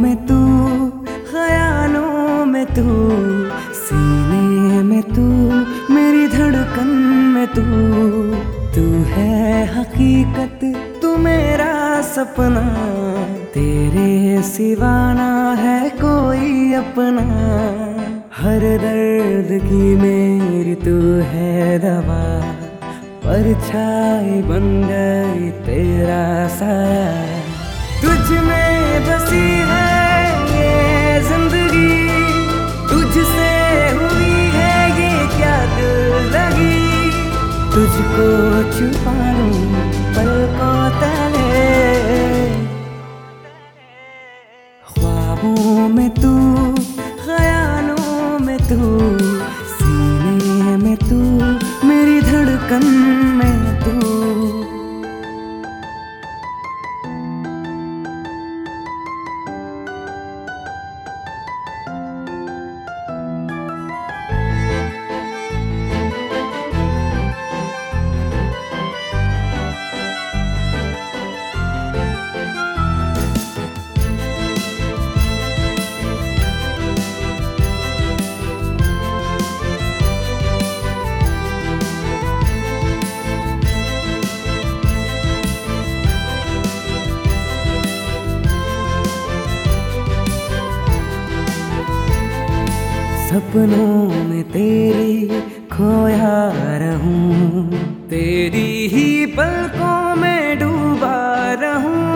में तू, ख्यालों में तू, सीने में तू, मेरी धड़कन में तू। तू है हकीकत, तू मेरा सपना, तेरे सिवा ना है कोई अपना। हर दर्द की मेरी तू है दवा, परछाई बन गई तेरा साया। तुझ में बसी है ये जिंदगी, तुझसे हुई है ये क्या दिल लगी। तुझको छुपा लूं पलकों तले, ख्वाबों में तू, ख्यालों में तू, सीने में तू, मेरी धड़कन में तू। सपनों में तेरे खोया रहूं, तेरी ही पलकों में डूबा रहूं।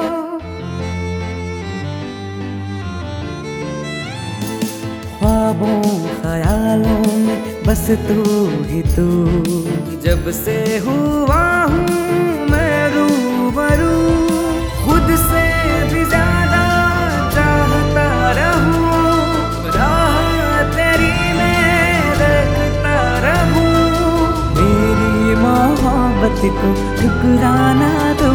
ख्वाबों ख्यालों में बस तू ही तू, जब से हुआ हूँ मैं रूबरू। खुद से भी ज्यादा चाहता रहूं, मोहब्बत को ठुकराना दो।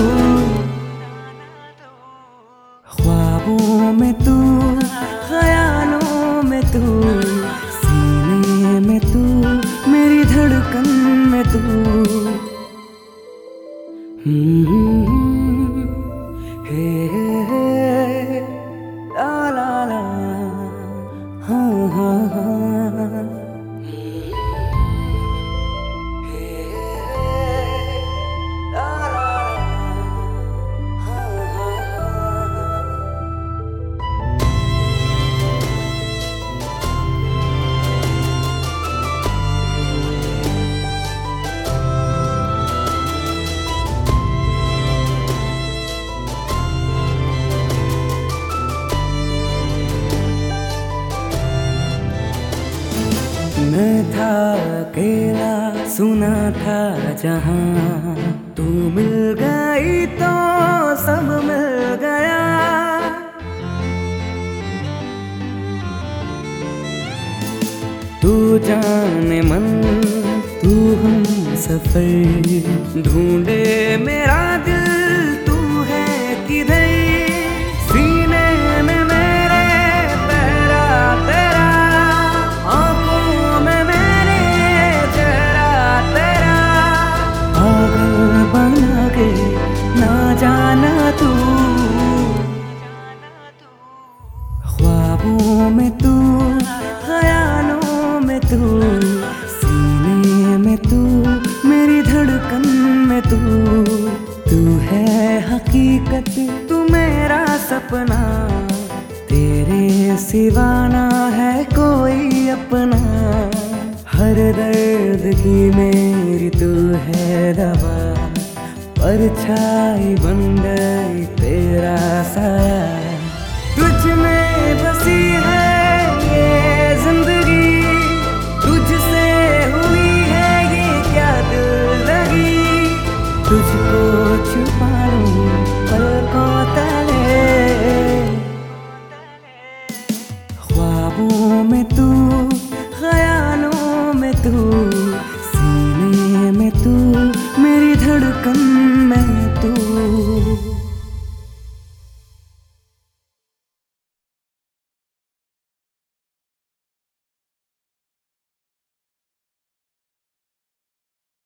ख्वाबों में तू, ख्यालों में तू, सीने में तू, मेरी धड़कन में तू। हे ला ला ला, हाँ हाँ हाँ। मैं था अकेला, सुना था जहां, तू मिल गई तो सब मिल गया। तू जाने मन, तू हम सफर, ढूंढे मेरा दिल तू है किधर। सीने में मेरे पहरा तेरा, बना के ना जाना तू। ख्वाबों में तू, ख्यालों में तू, सीने में तू, मेरी धड़कन में तू। तू है हकीकत, तू मेरा सपना, तेरे सिवा ना है कोई अपना। हर दर्द की मेरी तू है दवा, परछाई बन गई तेरा साया। तुझ में बसी है ये जिंदगी, तुझसे हुई है ये क्या दिल लगी। तुझको छुपा लूं पलकों तले, ख्वाबों में तू, ख्यालों में तू, सीने में तू, मेरी धड़कन में तू।